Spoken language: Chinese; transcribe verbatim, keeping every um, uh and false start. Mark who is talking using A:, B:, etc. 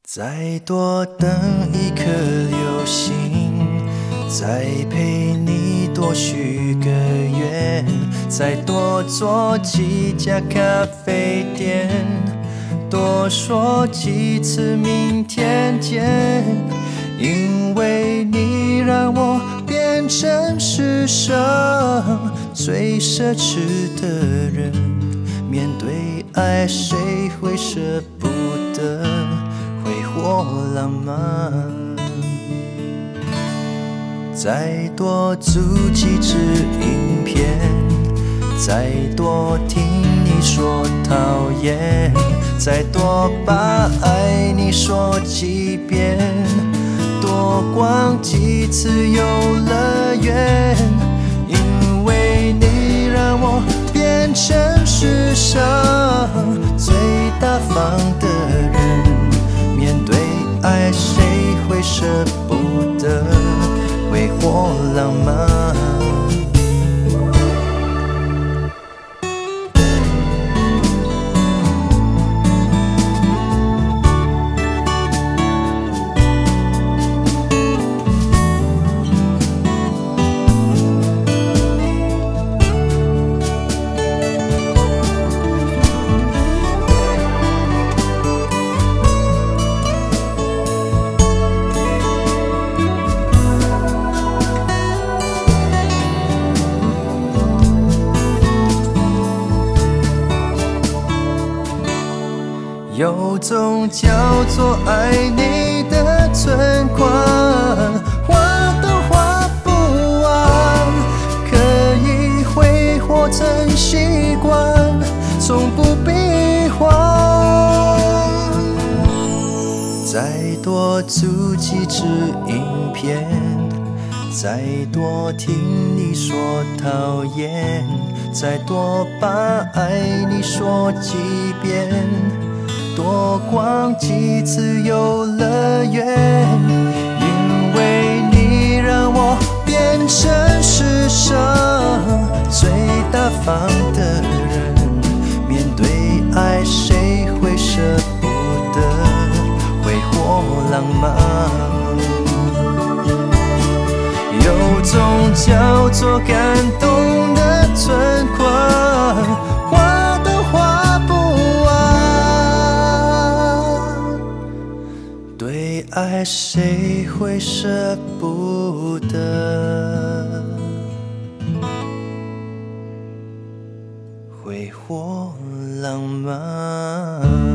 A: 再多等一颗流星，再陪你多许个愿，再多做几家咖啡店，多说几次明天见。因为你让我变成世上最奢侈的人，面对爱谁会舍不得挥霍浪漫？再多租几支影片，再多听你说讨厌，再多把爱你说几遍，多逛几次游乐园。因为你让我变成世上最大方的人，面对爱谁会舍不得挥霍浪漫？有种叫做爱你的存款，花都花不完，可以挥霍成习惯，从不闭环。再多租几支影片，再多听你说讨厌，再多把爱你说几遍，多逛几次游乐园。因为你让我变成世上最大方的人，面对爱谁会舍不得挥霍浪漫？有种叫做感动的存款，花都花不完，对爱谁会舍不得挥霍浪漫？